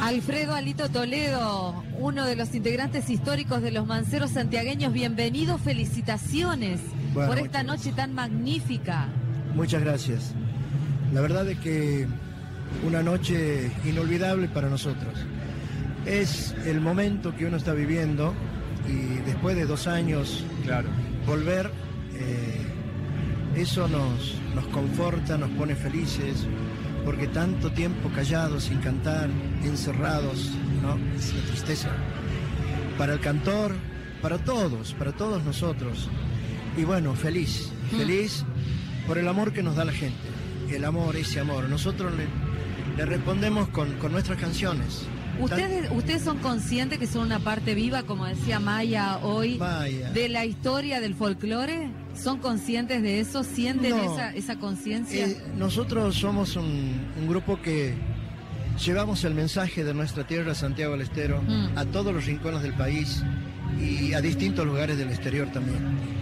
Alfredo Alito Toledo, uno de los integrantes históricos de los Manceros santiagueños, bienvenido, felicitaciones por esta noche tan magnífica. Muchas gracias. La verdad es que una noche inolvidable para nosotros. Es el momento que uno está viviendo y después de 2 años, claro, volver, eso nos conforta, nos pone felices, porque tanto tiempo callados, sin cantar, encerrados, ¿no? Es la tristeza. Para el cantor, para todos nosotros. Y bueno, feliz por el amor que nos da la gente. El amor, ese amor. Nosotros le respondemos con nuestras canciones. ¿Ustedes son conscientes que son una parte viva, como decía Maya hoy, de la historia del folclore? ¿Son conscientes de eso? ¿Sienten esa conciencia? Nosotros somos un grupo que llevamos el mensaje de nuestra tierra, Santiago del Estero, a todos los rincones del país y a distintos lugares del exterior también.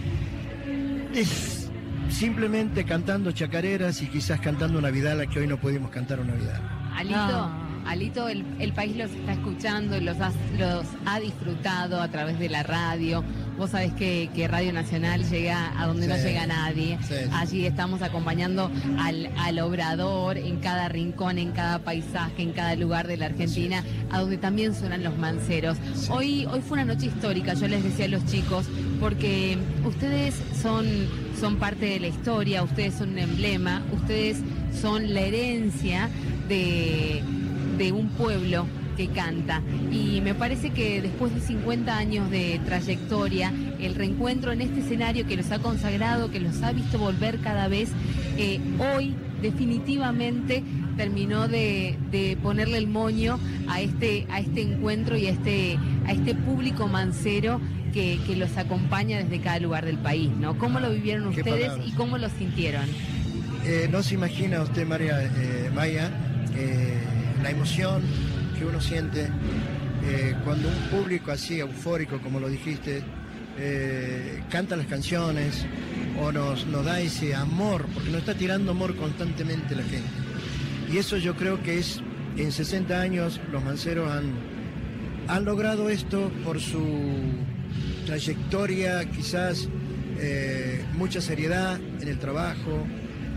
Es simplemente cantando chacareras y quizás cantando una vidala que hoy no pudimos cantar una vidala. Alito, el país los está escuchando, los ha disfrutado a través de la radio. Vos sabés que Radio Nacional llega a donde no llega nadie. Allí estamos acompañando al obrador en cada rincón, en cada paisaje, en cada lugar de la Argentina, a donde también suenan los Manceros. Hoy fue una noche histórica, yo les decía a los chicos, porque ustedes son parte de la historia, ustedes son un emblema, ustedes son la herencia de un pueblo que canta, y me parece que después de 50 años de trayectoria, el reencuentro en este escenario que los ha consagrado, que los ha visto volver cada vez, hoy definitivamente terminó de ponerle el moño a este encuentro y a este público mancero que los acompaña desde cada lugar del país, ¿no? ¿Cómo lo vivieron ustedes y cómo lo sintieron? No se imagina usted, Maya, la emoción que uno siente cuando un público así eufórico, como lo dijiste, canta las canciones o nos da ese amor, porque nos está tirando amor constantemente la gente. Y eso yo creo que es, en 60 años los Manceros han logrado esto por su trayectoria, quizás mucha seriedad en el trabajo.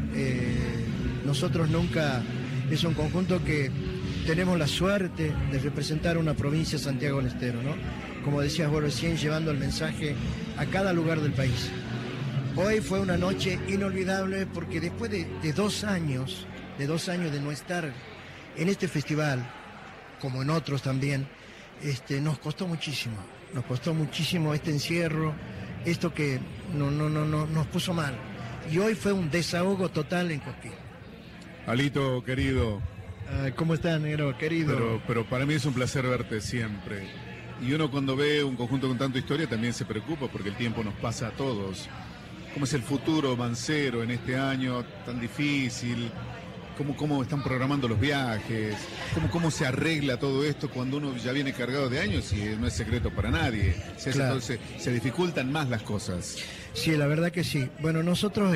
Nosotros nunca, es un conjunto que tenemos la suerte de representar una provincia, Santiago del Estero, ¿no? Como decías vos recién, llevando el mensaje a cada lugar del país. Hoy fue una noche inolvidable porque después de 2 años, de no estar en este festival, como en otros también, nos costó muchísimo este encierro, esto que nos puso mal. Y hoy fue un desahogo total en Cosquín. Alito, querido. ¿Cómo estás, negro, querido? Pero para mí es un placer verte siempre. Y uno cuando ve un conjunto con tanta historia también se preocupa porque el tiempo nos pasa a todos. ¿Cómo es el futuro mancero en este año tan difícil? ¿Cómo están programando los viajes? ¿Cómo se arregla todo esto cuando uno ya viene cargado de años y no es secreto para nadie? Claro. Entonces se dificultan más las cosas. Sí, la verdad que sí. Bueno, nosotros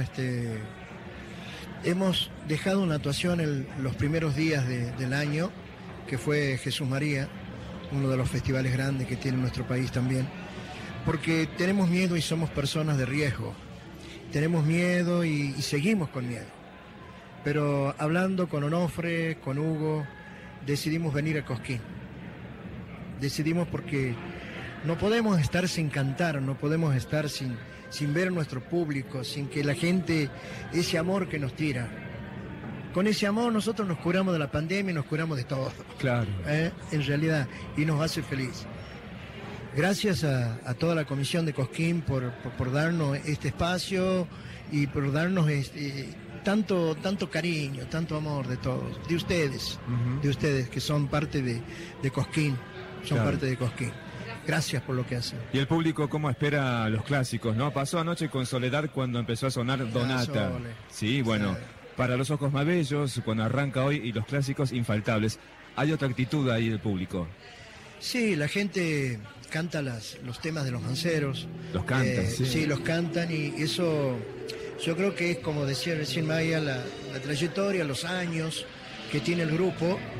hemos dejado una actuación en los primeros días del año, que fue Jesús María, uno de los festivales grandes que tiene nuestro país también, porque tenemos miedo y somos personas de riesgo. Tenemos miedo y seguimos con miedo. Pero hablando con Onofre, con Hugo, decidimos venir a Cosquín. Decidimos porque no podemos estar sin cantar, no podemos estar sin ver a nuestro público, sin que la gente, ese amor que nos tira. Con ese amor nosotros nos curamos de la pandemia y nos curamos de todo. Claro. En realidad, y nos hace feliz. Gracias a toda la comisión de Cosquín por darnos este espacio y por darnos tanto cariño, tanto amor de todos, de ustedes que son parte de Cosquín, parte de Cosquín. Gracias por lo que hacen. Y el público, ¿cómo espera los clásicos, no? Pasó anoche con Soledad cuando empezó a sonar Donata. Sí, bueno, para los ojos más bellos, cuando arranca hoy, y los clásicos infaltables. Hay otra actitud ahí del público. Sí, la gente canta los temas de los Manceros. Los cantan, sí, los cantan, y eso yo creo que es, como decía recién Maya, la trayectoria, los años que tiene el grupo.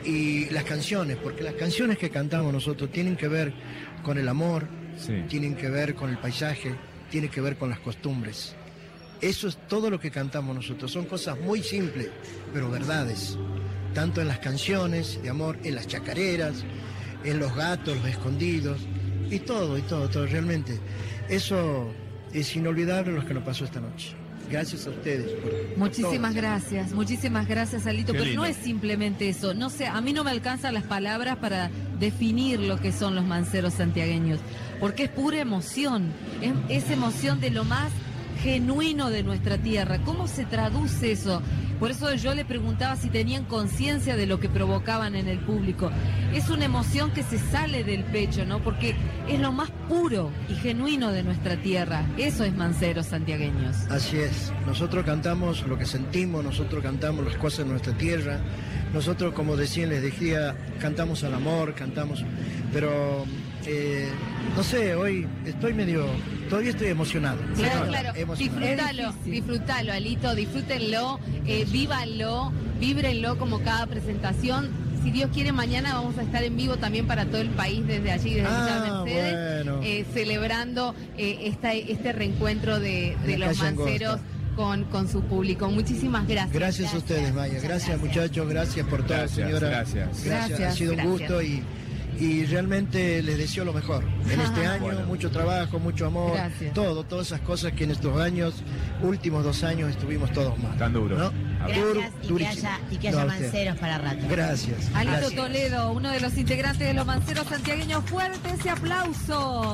y las canciones, porque las canciones que cantamos nosotros tienen que ver con el amor, tienen que ver con el paisaje, tienen que ver con las costumbres. Eso es todo lo que cantamos nosotros. Son cosas muy simples, pero verdades. Tanto en las canciones de amor, en las chacareras, en los gatos, los escondidos, y todo, realmente. Eso es inolvidable lo que nos pasó esta noche. Gracias a ustedes. Muchísimas gracias, Alito. Pero no es simplemente eso. No sé, a mí no me alcanzan las palabras para definir lo que son los manceros santiagueños, porque es pura emoción, es emoción de lo más genuino de nuestra tierra. ¿Cómo se traduce eso? Por eso yo le preguntaba si tenían conciencia de lo que provocaban en el público. Es una emoción que se sale del pecho, ¿no? Porque es lo más puro y genuino de nuestra tierra. Eso es manceros santiagueños. Así es. Nosotros cantamos lo que sentimos, nosotros cantamos las cosas de nuestra tierra. Nosotros, como les decía, cantamos al amor, cantamos... Pero, no sé, hoy todavía estoy emocionado. Claro. Disfrútalo, Alito, disfrútenlo, vívanlo, víbrenlo como cada presentación. Si Dios quiere, mañana vamos a estar en vivo también para todo el país desde allí, desde Villa Mercedes, bueno. Celebrando este reencuentro de los manceros con su público. Muchísimas gracias. Gracias a ustedes, Maya. Gracias, muchachos. Gracias por todo, señora. Gracias. Ha sido un gusto y realmente les deseo lo mejor. En este año, mucho trabajo, mucho amor, todas esas cosas que en estos últimos 2 años estuvimos todos mal. Tan duros. ¿No? Gracias y que haya manceros para rato. Gracias. Alito Toledo, uno de los integrantes de los manceros santiagueños. Fuerte ese aplauso.